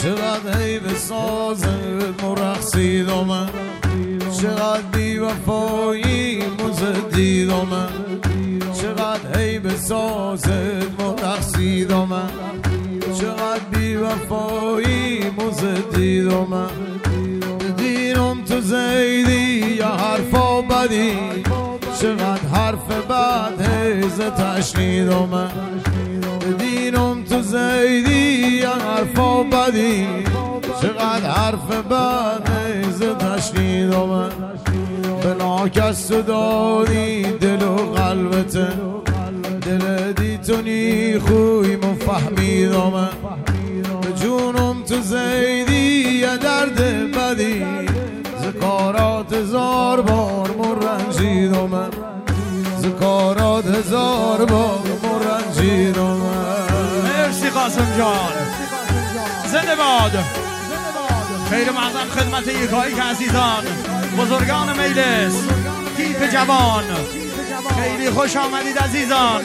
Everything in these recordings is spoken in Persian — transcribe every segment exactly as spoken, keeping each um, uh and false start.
چقدر هی به سازت مرقصیدم من، چقدر بی وفایی مزدیدم من، چقدر هی به سازت مرقصیدم من، چقدر بی وفایی مزدیدم من. دیدم تو زیدی یا حرفا بدی، چقدر حرف بد هیز تشنیدم من. دیدم تو زیدی یا حرفا بدی، چقدر حرف بد هیز تشنیدم من. به ناکس تو دادی دل و قلبت، دل دی تو نی خوی مفهمیدم من. به جونم تو زیدی یا درد بدی، ذکارات هزار بار مرنجیدم من، ذکارات هزار بار مرنجیدم من. مرسی قاسم جان، زنده باد. خیر مقدم خدمت یکایی که عزیزان بزرگان مجلس، تیپ جوان، خیلی خوش آمدید عزیزان.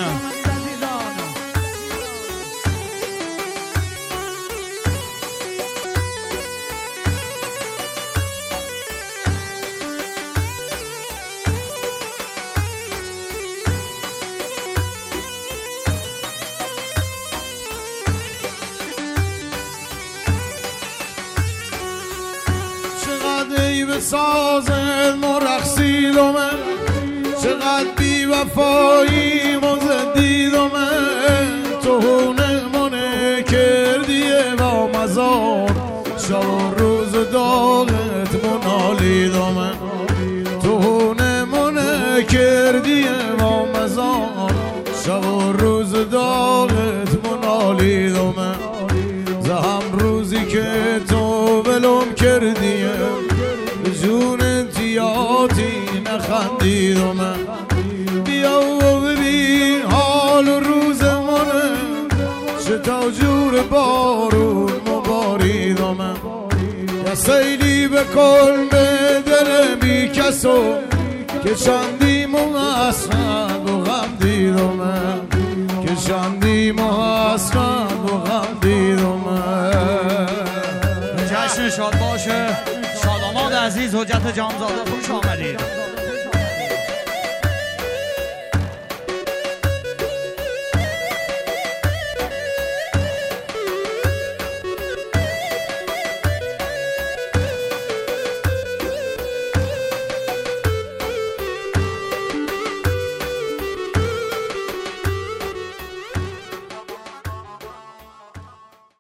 ای به سازت مرقصیدم من، چقدر بی وفایی مزدیدم من. تو هونه منه کردیه با مزار، شب و روز داغت منالیدم من. تو هونه منه کردیه با مزار، شب و روز داغت منالیدم من. زهم روزی که تو بلوم کردیم، جون انتیاتی نخندیدم من. بیا و ببین حال و روز منه، چه تا جور بارون مباریدم من. یا سیلی بکن به دل بی کسو، که چندیم و اسمد و غم دیدم من، که چندیم و اسمد و غم دیدم من. جشن شاد باشه. شاداماد عزیز حجت جانزاده خوش آمدید.